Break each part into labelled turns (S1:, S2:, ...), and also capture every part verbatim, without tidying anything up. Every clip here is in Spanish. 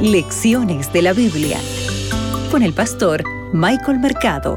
S1: Lecciones de la Biblia con el pastor Michael Mercado.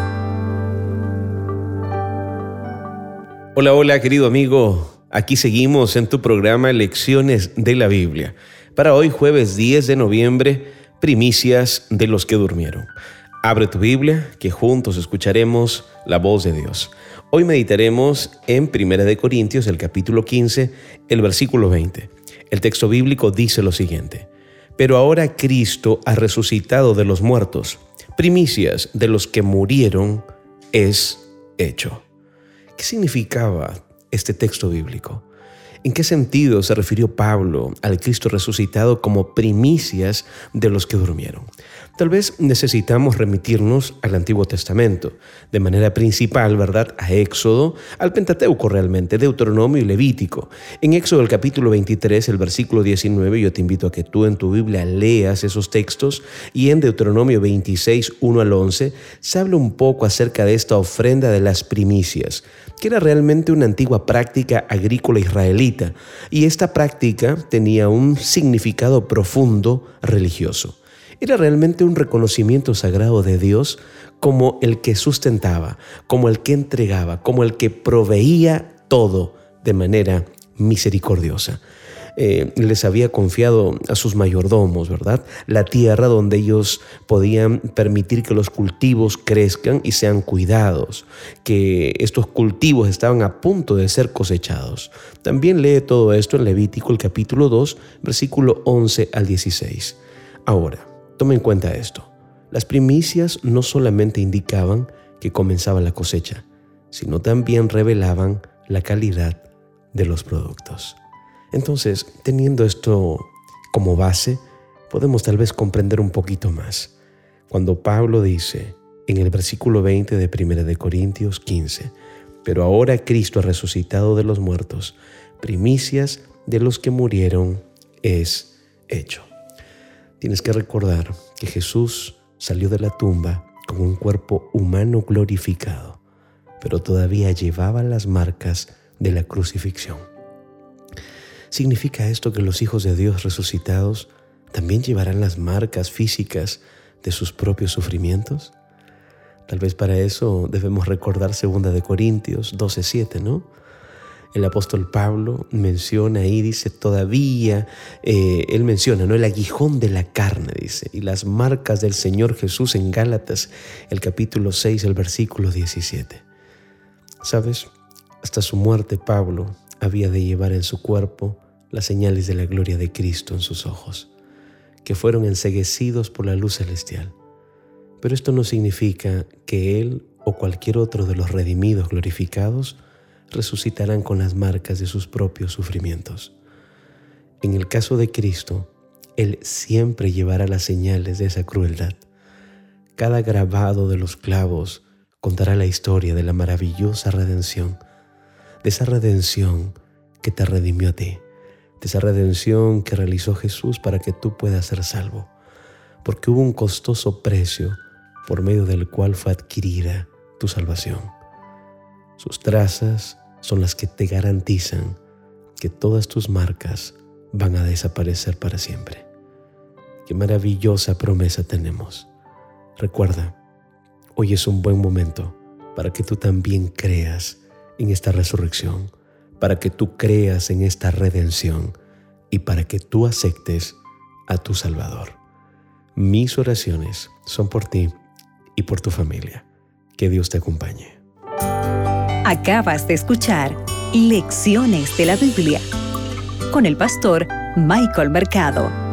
S2: Hola, hola, querido amigo. Aquí seguimos en tu programa Lecciones de la Biblia. Para hoy, jueves diez de noviembre, primicias de los que durmieron. Abre tu Biblia, que juntos escucharemos la voz de Dios. Hoy meditaremos en Primera de Corintios, el capítulo quince, el versículo veinte. El texto bíblico dice lo siguiente: Pero ahora Cristo ha resucitado de los muertos, primicias de los que murieron es hecho. ¿Qué significaba este texto bíblico? ¿En qué sentido se refirió Pablo al Cristo resucitado como primicias de los que durmieron? Tal vez necesitamos remitirnos al Antiguo Testamento, de manera principal, ¿verdad?, a Éxodo, al Pentateuco realmente, Deuteronomio y Levítico. En Éxodo el capítulo veintitrés, el versículo diecinueve, yo te invito a que tú en tu Biblia leas esos textos, y en Deuteronomio veintiséis, uno al once, se habla un poco acerca de esta ofrenda de las primicias, que era realmente una antigua práctica agrícola israelita, y esta práctica tenía un significado profundo religioso. Era realmente un reconocimiento sagrado de Dios como el que sustentaba, como el que entregaba, como el que proveía todo de manera misericordiosa. Eh, les había confiado a sus mayordomos, ¿verdad?, la tierra donde ellos podían permitir que los cultivos crezcan y sean cuidados, que estos cultivos estaban a punto de ser cosechados. También lee todo esto en Levítico, el capítulo dos, versículo once al dieciséis. Ahora, toma en cuenta esto. Las primicias no solamente indicaban que comenzaba la cosecha, sino también revelaban la calidad de los productos. Entonces, teniendo esto como base, podemos tal vez comprender un poquito más. Cuando Pablo dice en el versículo veinte de Primera de Corintios quince, pero ahora Cristo ha resucitado de los muertos, primicias de los que murieron es hecho. Tienes que recordar que Jesús salió de la tumba con un cuerpo humano glorificado, pero todavía llevaba las marcas de la crucifixión. ¿Significa esto que los hijos de Dios resucitados también llevarán las marcas físicas de sus propios sufrimientos? Tal vez para eso debemos recordar Segunda de Corintios doce siete, ¿no? El apóstol Pablo menciona ahí, dice, todavía, eh, él menciona, ¿no?, el aguijón de la carne, dice, y las marcas del Señor Jesús en Gálatas, el capítulo seis, el versículo diecisiete. ¿Sabes? Hasta su muerte Pablo había de llevar en su cuerpo las señales de la gloria de Cristo en sus ojos, que fueron enceguecidos por la luz celestial. Pero esto no significa que él o cualquier otro de los redimidos glorificados resucitarán con las marcas de sus propios sufrimientos. En el caso de Cristo, Él siempre llevará las señales de esa crueldad. Cada grabado de los clavos contará la historia de la maravillosa redención, de esa redención que te redimió a ti, de esa redención que realizó Jesús para que tú puedas ser salvo, porque hubo un costoso precio por medio del cual fue adquirida tu salvación. Sus trazas son las que te garantizan que todas tus marcas van a desaparecer para siempre. Qué maravillosa promesa tenemos. Recuerda, hoy es un buen momento para que tú también creas en esta resurrección, para que tú creas en esta redención y para que tú aceptes a tu Salvador. Mis oraciones son por ti y por tu familia. Que Dios te acompañe.
S1: Acabas de escuchar Lecciones de la Biblia con el pastor Michael Mercado.